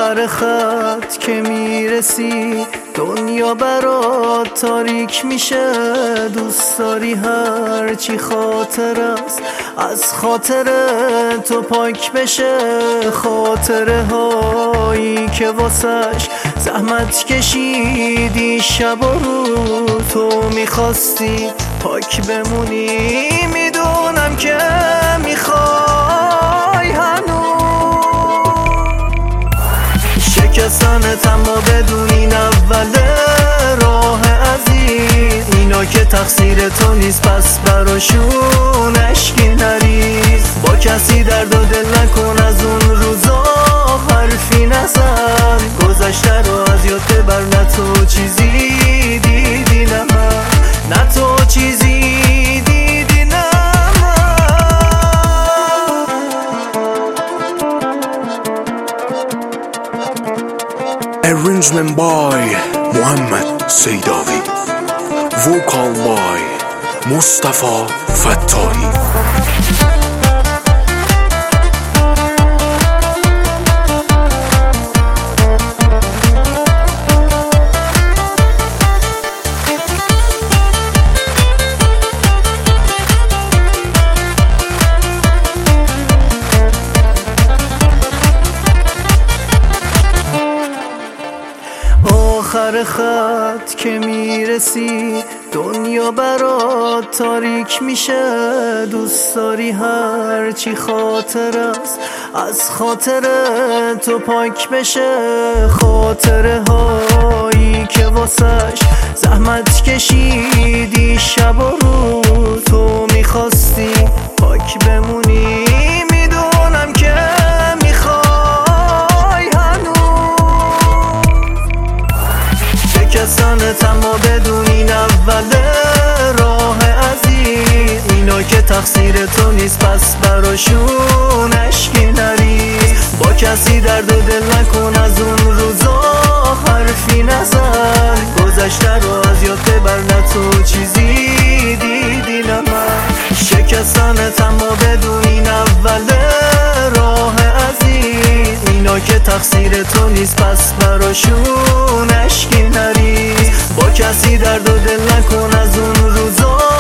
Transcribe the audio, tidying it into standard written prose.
آخر خط که میرسی دنیا برات تاریک میشه. دوست داری هرچی خاطر است از خاطر تو پاک بشه. خاطره هایی که واسش زحمت کشیدی شب و رو تو میخواستی پاک بمونی. میدونم که میخوای هنوز شکستنت، اما بدون این اول راه عزیز اینا که تقصیر تو نیست، پس براشون اشکی نریز. با کسی درد و دل نکن، از اون روزا حرفی نزن. گذشته رو از یاد ببر، نه تو چیزی دیدی نه من، نه تو چیزی دیدی نه من. Arrangement by محمد سیداوی، Vocal by مصطفی فتاحی. آخر خط که میرسی دنیا برات تاریک میشه. دوست داری هرچی خاطر است از خاطر تو پاک بشه. خاطره هایی که واسش زحمت کشیدی شب و رو تو میخواستی پاک بمونی. میدونم که میخوای هنوز شکستنت، اما بدون این اول راه عزیز اینا که تقصیر تو نیست، پس براشون اشکی نریز. با کسی درد و دل نکن، از اون روزا حرفی نزن. گذشته رو از یاد ببر، نه تو چیزی دیدی نه من. شکستنت، اما بدون این اول راه عزیز اینا که تقصیر تو نیست، پس براشون اشکی نریز. با کسی درد و دل نکن، از اون روزا